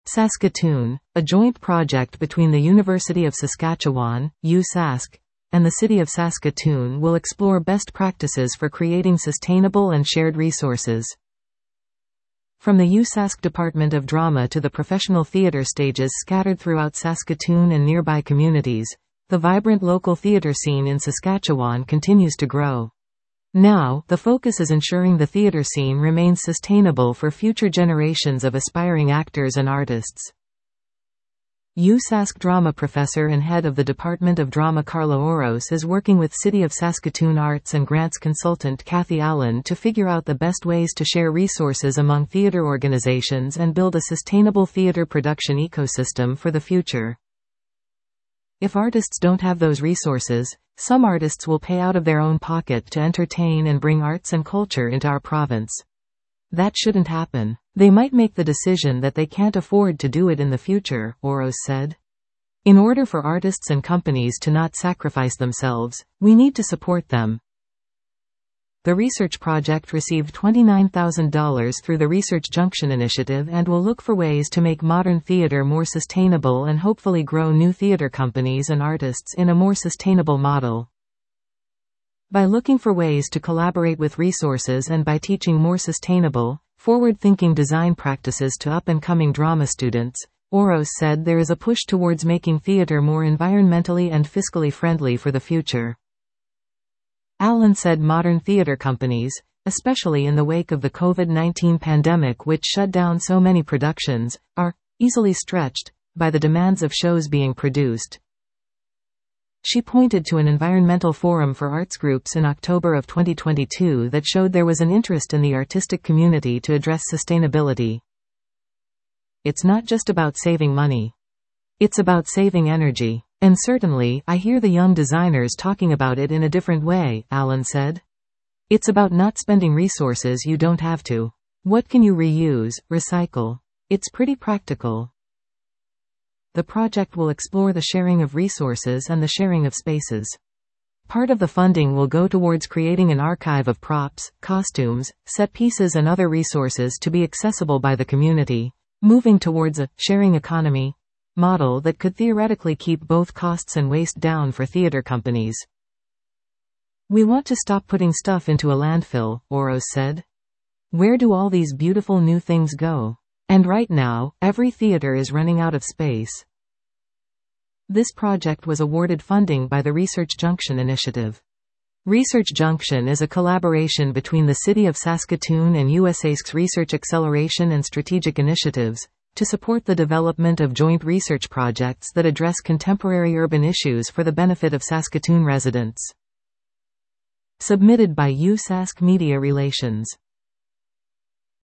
Saskatoon, a joint project between the University of Saskatchewan, USask, and the City of Saskatoon will explore best practices for creating sustainable and shared resources. From the USask Department of Drama to the professional theatre stages scattered throughout Saskatoon and nearby communities, the vibrant local theatre scene in Saskatchewan continues to grow. Now, the focus is ensuring the theatre scene remains sustainable for future generations of aspiring actors and artists. USask drama professor and head of the Department of Drama Carla Oros is working with City of Saskatoon Arts and Grants consultant Kathy Allen to figure out the best ways to share resources among theatre organizations and build a sustainable theatre production ecosystem for the future. If artists don't have those resources, some artists will pay out of their own pocket to entertain and bring arts and culture into our province. That shouldn't happen. They might make the decision that they can't afford to do it in the future, Oros said. In order for artists and companies to not sacrifice themselves, we need to support them. The research project received $29,000 through the Research Junction initiative and will look for ways to make modern theater more sustainable and hopefully grow new theater companies and artists in a more sustainable model. By looking for ways to collaborate with resources and by teaching more sustainable, forward-thinking design practices to up-and-coming drama students, Oros said there is a push towards making theater more environmentally and fiscally friendly for the future. Allen said modern theater companies, especially in the wake of the COVID-19 pandemic which shut down so many productions, are easily stretched by the demands of shows being produced. She pointed to an environmental forum for arts groups in October of 2022 that showed there was an interest in the artistic community to address sustainability. It's not just about saving money. It's about saving energy. And certainly, I hear the young designers talking about it in a different way, Allen said. It's about not spending resources you don't have to. What can you reuse, recycle? It's pretty practical. The project will explore the sharing of resources and the sharing of spaces. Part of the funding will go towards creating an archive of props, costumes, set pieces and other resources to be accessible by the community, moving towards a sharing economy model that could theoretically keep both costs and waste down for theater companies. We want to stop putting stuff into a landfill, Oros said. Where do all these beautiful new things go? And right now, every theater is running out of space. This project was awarded funding by the Research Junction initiative. Research Junction is a collaboration between the City of Saskatoon and USask's Research Acceleration and Strategic Initiatives to support the development of joint research projects that address contemporary urban issues for the benefit of Saskatoon residents. Submitted by USask Media Relations.